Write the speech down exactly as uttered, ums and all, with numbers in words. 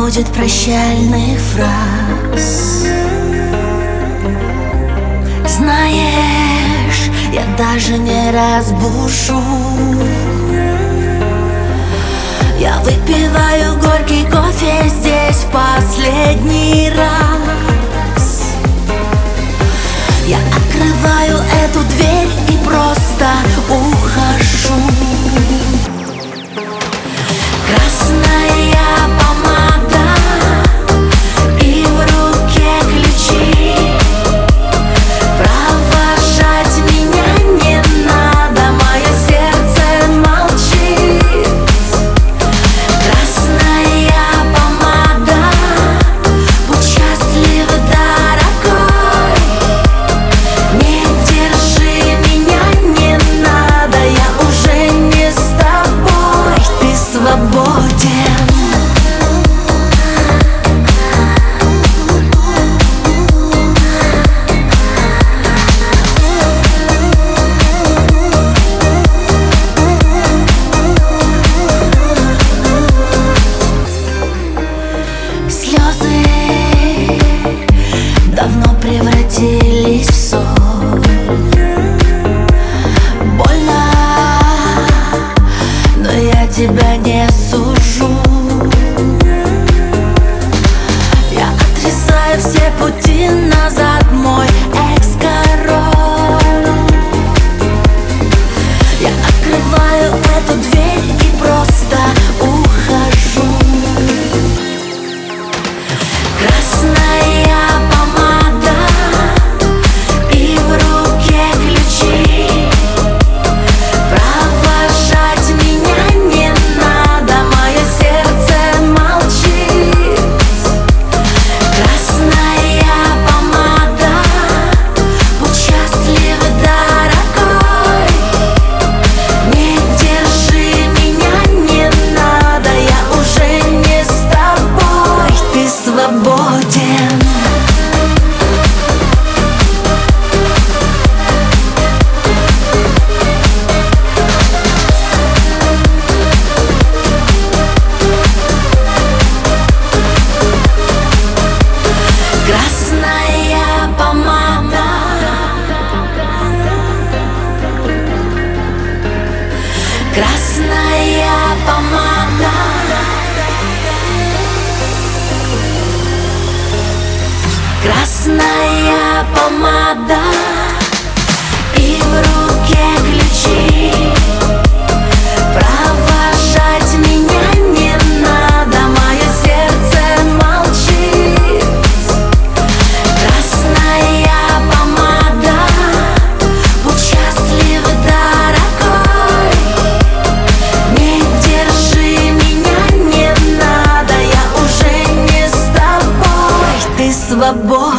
будет прощальных фраз. Знаешь, я даже не разбужу. Я выпиваю горький кофе здесь в последний раз. Я открываю эту дверь и просто ухожу. Красная помада и в руке ключи. Провожать меня не надо, мое сердце молчит. Красная помада, будь счастлив, дорогой. Не держи меня, не надо, я уже не с тобой. Ты свободен. Слезы давно превратились в соль. Больно, но я тебя не сужу. Я отрезаю все пути назад, мой экс-король. Я открываю эту дверь и просто ухожу. Красная помада и в руке ключи. Провожать меня не надо, мое сердце молчит. Красная помада, будь счастлив, дорогой. Не держи меня, не надо, я уже не с тобой. Ты свободен. Красная помада, красная помада, красная помада и в руке ключи. Провожать меня не надо, мое сердце молчит. Красная помада, будь счастлив, дорогой. Не держи меня, не надо, я уже не с тобой. Ты свободен.